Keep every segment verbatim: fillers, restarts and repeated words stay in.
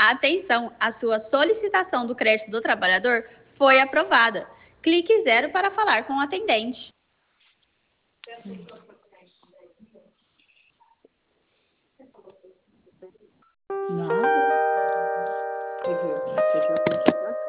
Atenção, a sua solicitação do crédito do trabalhador foi aprovada. Clique zero para falar com o atendente. Nada. Quer ver? Deixa eu apertar pra cá.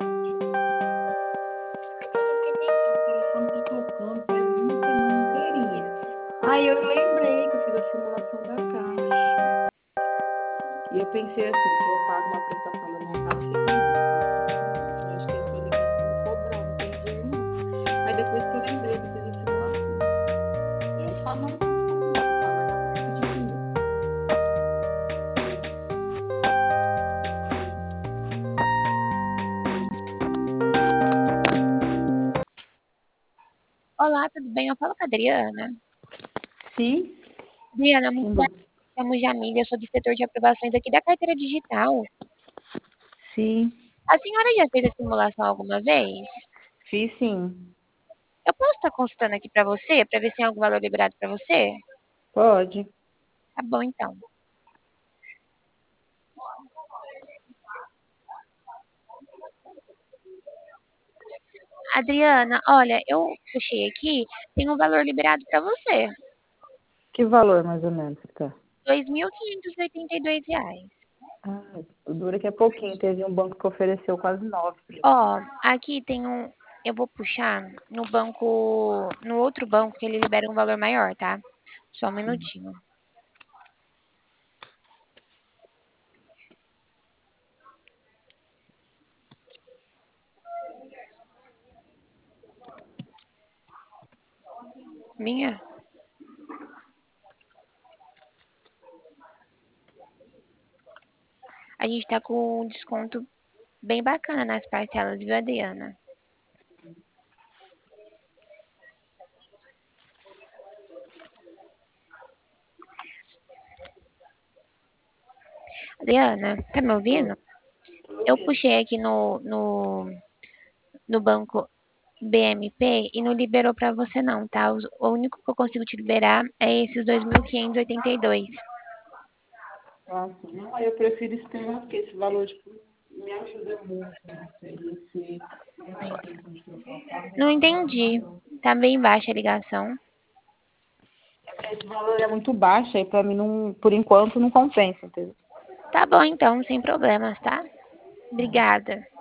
O telefone tá tocando faz uma semana inteirinha. Aí eu lembrei que eu fiz a simulação da Caixa. E eu pensei assim, que eu pago uma prestação da minha casa, fica ali. Eu acho que eles podem me cobrar, não tem dinheiro não. Aí depois que eu lembrei que eu fiz a simulação. Eu falo, não, não, não, vai dar perto de mim. Olá, tudo bem? Eu falo com a Adriana. Sim. Adriana, muito Sim, bem. bom. Chamo Jamília, eu sou do setor de aprovações aqui da carteira digital. Sim. A senhora já fez a simulação alguma vez? Fiz sim. Eu posso estar consultando aqui para você, para ver se tem algum valor liberado para você? Pode. Tá bom, então. Adriana, olha, eu puxei aqui, tem um valor liberado para você. Que valor, mais ou menos, tá? dois mil quinhentos e oitenta e dois reais. Ah, o duro é que é pouquinho. Teve um banco que ofereceu quase nove. Ó, aqui tem um... Eu vou puxar no banco... No outro banco que ele libera um valor maior, tá? Só um minutinho. Minha? A gente tá com um desconto bem bacana nas parcelas, viu, Adriana? Adriana, tá me ouvindo? Eu puxei aqui no, no, no banco B M P e não liberou pra você não, tá? Os- O único que eu consigo te liberar é esses dois mil quinhentos e oitenta e dois. Nossa, não, aí eu prefiro esperar, porque esse valor, tipo, me ajuda muito, né? Esse, não tem intenção de trocar o carro, Não esse valor entendi. maior. Tá bem baixa a ligação. Esse valor é muito baixo, aí pra mim, não, por enquanto, não compensa, entendeu? Tá bom então, sem problemas, tá? Obrigada.